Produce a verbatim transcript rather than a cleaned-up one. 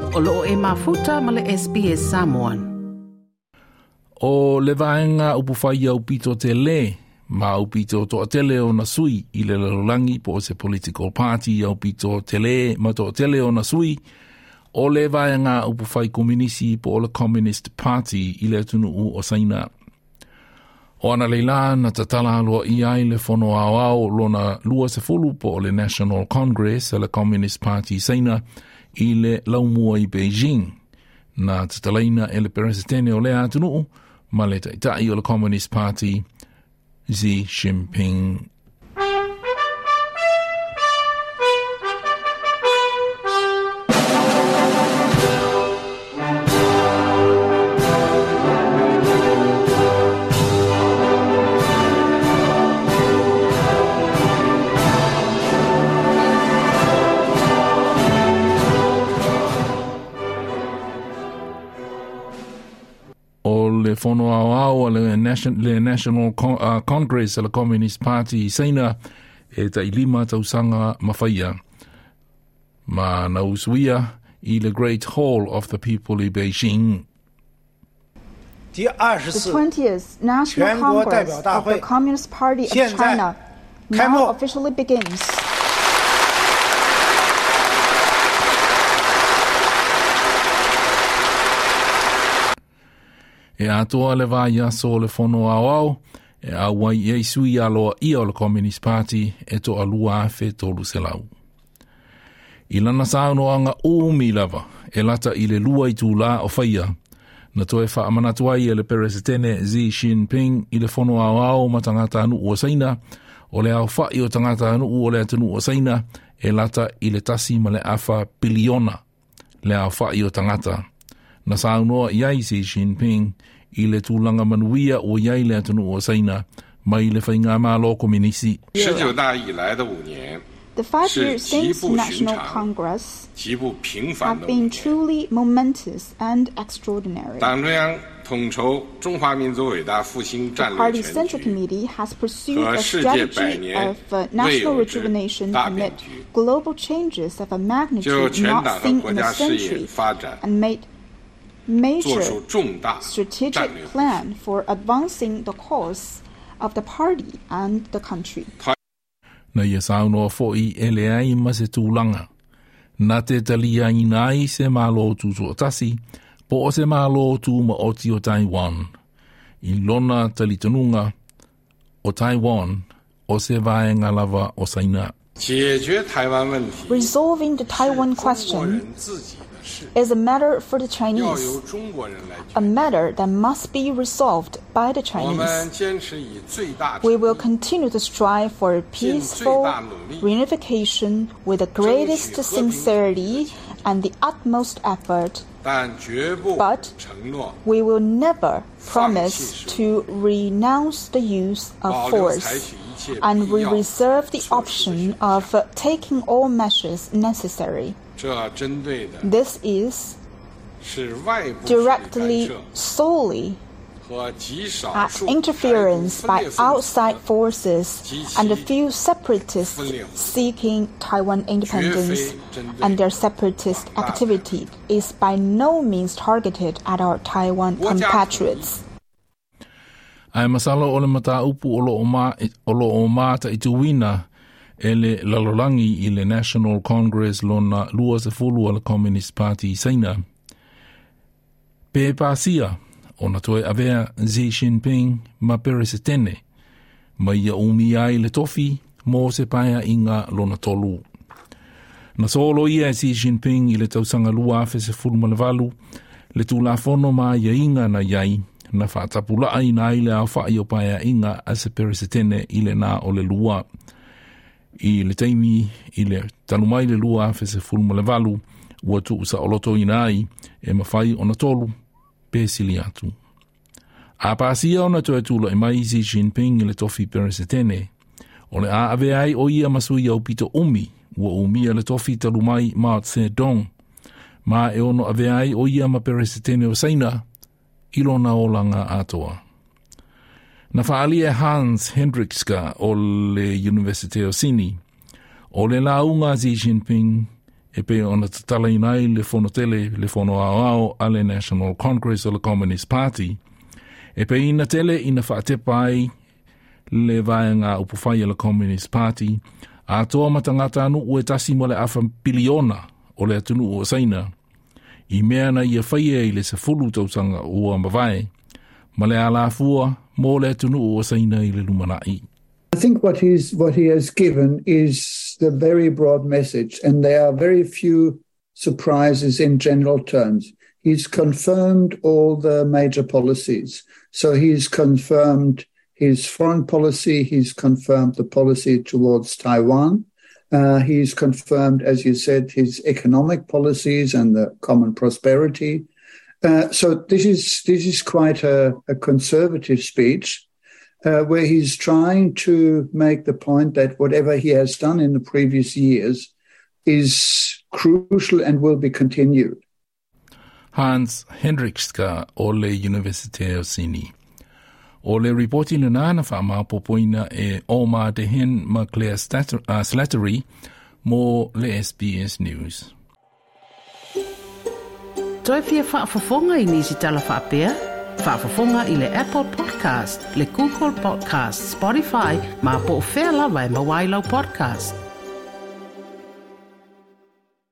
O loo e mafuta ma le S B S Samoan. O le vaenga upu whai au pito te le, ma au pito to tele o na sui i le lalangi po se political party au pito te le, ma to tele o na sui, o le vaenga upu whai komunisi po le Communist Party i le tunu u o saina. O ana leila na tatala aloa i ai le fono au au lona lua se fulu po le National Congress le Communist Party saina i le laumua i Beijing. Na tatalaina e le peresetene o le atunu ma le taitai o le Communist Party Xi Jinping. Le fono au au le National, le National Con, uh, Congress le Communist Party saina e ta ilima tausanga mawhaia ma na usuia i le Great Hall of the People i Beijing. The twentieth National Congress of the Communist Party of China now officially begins. E atoa le vai aso le fono au au, e awai e sui aloa ia o le Communist Party e to alua afe tolu se lau. I lana sauno anga umi lava, e lata i le lua i tūla o whaia, na toe wha amanatuai e le peresetene Xi Jinping i le fono au au ma tangata anu ua saina, o le au whai o tangata anu ua le atanu ua saina, e lata i le tasi ma le afa biliona le au whai o tangata. Na saunoa iai Xi Jinping i le tūlanga manuia o iai le atunu o saina mai le whainga mālo kominisi. The five years since National Congress have been truly momentous and extraordinary. The Party Central Committee has pursued a strategy of uh, national rejuvenation amid global changes of a magnitude not seen in a century and made major strategic plan for advancing the cause of the party and the country. Na ia saunoa fo'i ele ai ma se tūlanga. Na te talia inai se mālo tū tuotasi, po o se mālo tū ma oti o Taiwan. I lona talitanunga o Taiwan o se vaenga lava o saina. Resolving the Taiwan question is a matter for the Chinese, a matter that must be resolved by the Chinese. We will continue to strive for peaceful reunification with the greatest sincerity and the utmost effort, but we will never promise to renounce the use of force, and we reserve the option of taking all measures necessary. This is directly, solely at interference by outside forces and a few separatists seeking Taiwan independence, and their separatist activity is by no means targeted at our Taiwan compatriots. Ai masalo o le mata upu o lo o ma o lo o mata i tuwina ele lalolangi i le National Congress lona lua se fulu ala Communist Party saina. Pe pasia o na toe avea Xi Jinping ma peresetene, ma ia umi ai le tofi mo se paia inga lona tolu. Na solo ia Xi Jinping i le tausanga lua afe se fulu malevalu, le tula fono ma ia inga na iai, na whaatapula ai na ile au whai o paia inga a se peresetene i le na o le lua. I le taimi i le talumai le lua afe se fulu malevalu, ua tu usa oloto ina ai e mawhai o na tolu, pesili atu. A pasia ona toe tula e mai Xi Jinping i le tofi peresetene, o le a ave ai o ia masui au pito umi, ua umia le tofi talumai Mao Zedong, ma e ono ave ai o ia ma peresetene o saina, ilona o langa atoa. Na whaalia Hans Hendrikska o le University of Sydney, o le launga Xi Jinping e pe ona tatala inai le fono tele, le fono ao ao ale National Congress o le Communist Party, e pe ina tele ina whaatepa ai le vaenga upufai le Communist Party, a toa matangata anu ue tasi mo le afa biliona o le atunu o saina, i mea na ia whaia i le se fulu tausanga ua mawai, ma le ala fua mo le atunu o saina i le lumanai. I think what he's what he has given is the very broad message, and there are very few surprises in general terms. He's confirmed all the major policies. So he's confirmed his foreign policy, he's confirmed the policy towards Taiwan, uh, he's confirmed, as you said, his economic policies and the common prosperity. Uh, so this is this is quite a, a conservative speech. Uh, where he's trying to make the point that whatever he has done in the previous years is crucial and will be continued. Hans Hendrikska o le University of Sydney. O le reporti le nana wha mapopoina e Omar Dehen ma Claire uh, Slattery mo le S B S News. Toi fia whaafafonga i nisi tala whaapea? Whaafafonga i le Apple Podcast, le Google Podcast, Spotify, ma po o whea lawa e mawailau podcast.